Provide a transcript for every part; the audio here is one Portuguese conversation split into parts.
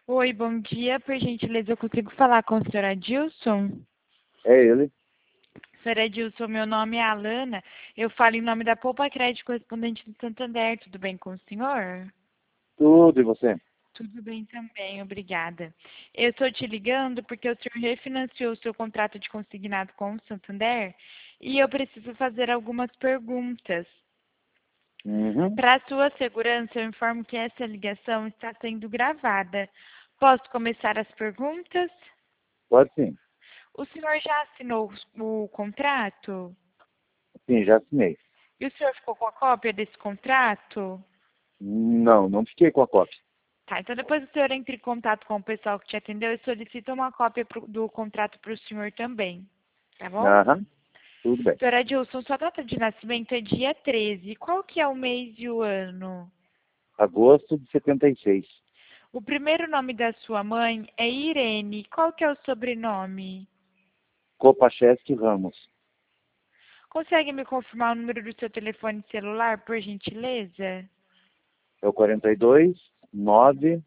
Oi, bom dia. Por gentileza, eu consigo falar com o senhor Adilson? É ele. Senhor Adilson, meu nome é Alana. Eu falo em nome da Poupa Crédito Correspondente do Santander. Tudo bem com o senhor? Tudo, e você? Tudo bem também, obrigada. Eu estou te ligando porque o senhor refinanciou o seu contrato de consignado com o Santander e eu preciso fazer algumas perguntas. Uhum. Para sua segurança, eu informo que essa ligação está sendo gravada. Posso começar as perguntas? Pode sim. O senhor já assinou o contrato? Sim, já assinei. E o senhor ficou com a cópia desse contrato? Não, não fiquei com a cópia. Tá, então depois o senhor entra em contato com o pessoal que te atendeu e solicita uma cópia do contrato para o senhor também, tá bom? Aham, tudo bem. Senhora Adilson, sua data de nascimento é dia 13. Qual que é o mês e o ano? Agosto de 76. O primeiro nome da sua mãe é Irene. Qual que é o sobrenome? Kopachevski Ramos. Consegue me confirmar o número do seu telefone celular, por gentileza? É o 42 9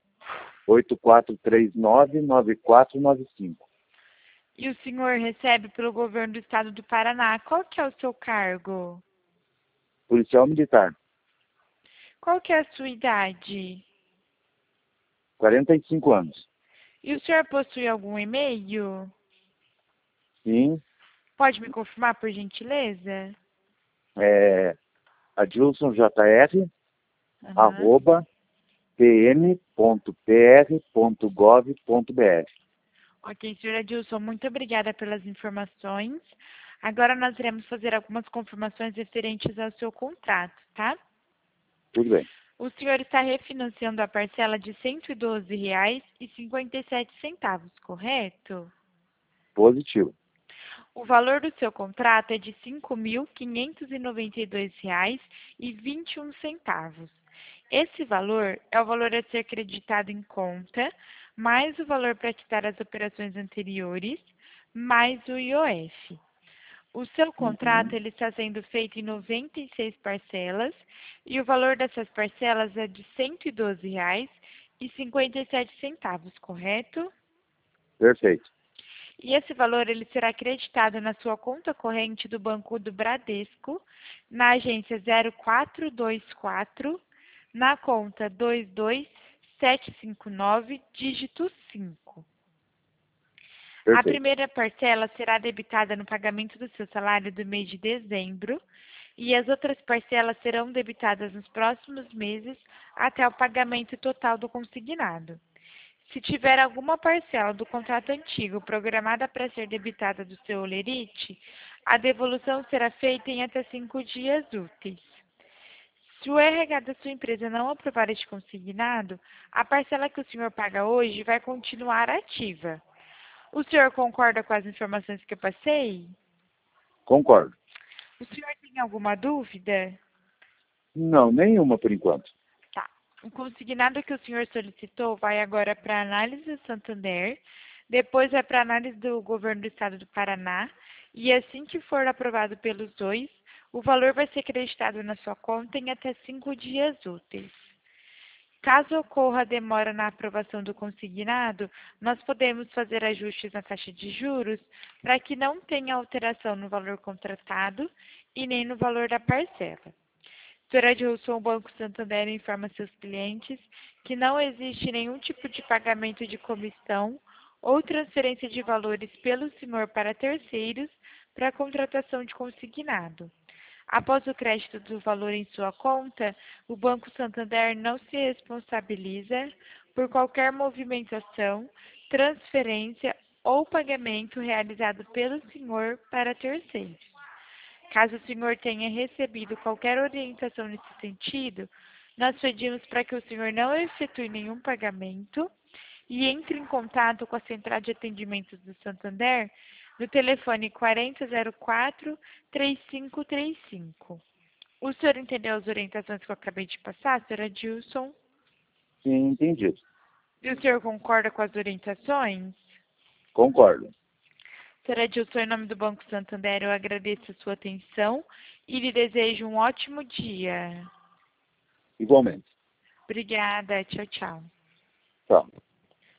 8439 9495. E o senhor recebe pelo governo do estado do Paraná. Qual que é o seu cargo? Policial militar. Qual que é a sua idade? 45 anos. E o senhor possui algum e-mail? Sim. Pode me confirmar, por gentileza? É adilsonjr, Aham. arroba, pm.pr.gov.br. Ok, senhora Adilson, muito obrigada pelas informações. Agora nós iremos fazer algumas confirmações referentes ao seu contrato, tá? Tudo bem. O senhor está refinanciando a parcela de R$ 112,57, correto? Positivo. O valor do seu contrato é de R$ 5.592,21. Esse valor é o valor a ser creditado em conta, mais o valor para quitar as operações anteriores, mais o IOF. O seu contrato Uhum. ele está sendo feito em 96 parcelas e o valor dessas parcelas é de R$ 112,57, correto? Perfeito. E esse valor ele será acreditado na sua conta corrente do Banco do Bradesco, na agência 0424, na conta 22759, dígito 5. A Perfeito. primeira parcela será debitada no pagamento do seu salário do mês de dezembro e as outras parcelas serão debitadas nos próximos meses até o pagamento total do consignado. Se tiver alguma parcela do contrato antigo programada para ser debitada do seu holerite, a devolução será feita em até 5 dias úteis. Se o RH da sua empresa não aprovar este consignado, a parcela que o senhor paga hoje vai continuar ativa. O senhor concorda com as informações que eu passei? Concordo. O senhor tem alguma dúvida? Não, nenhuma por enquanto. Tá. O consignado que o senhor solicitou vai agora para análise do Santander, depois vai para análise do governo do estado do Paraná, e assim que for aprovado pelos dois, o valor vai ser creditado na sua conta em até 5 dias úteis. Caso ocorra demora na aprovação do consignado, nós podemos fazer ajustes na taxa de juros para que não tenha alteração no valor contratado e nem no valor da parcela. Senhora Adilson, o Banco Santander informa seus clientes que não existe nenhum tipo de pagamento de comissão ou transferência de valores pelo senhor para terceiros para a contratação de consignado. Após o crédito do valor em sua conta, o Banco Santander não se responsabiliza por qualquer movimentação, transferência ou pagamento realizado pelo senhor para terceiros. Caso o senhor tenha recebido qualquer orientação nesse sentido, nós pedimos para que o senhor não efetue nenhum pagamento e entre em contato com a Central de Atendimentos do Santander no telefone 4004-3535. O senhor entendeu as orientações que eu acabei de passar, senhora Dilson? Sim, entendido. E o senhor concorda com as orientações? Concordo. Senhora Dilson, em nome do Banco Santander, eu agradeço a sua atenção e lhe desejo um ótimo dia. Igualmente. Obrigada. Tchau, tchau. Tchau.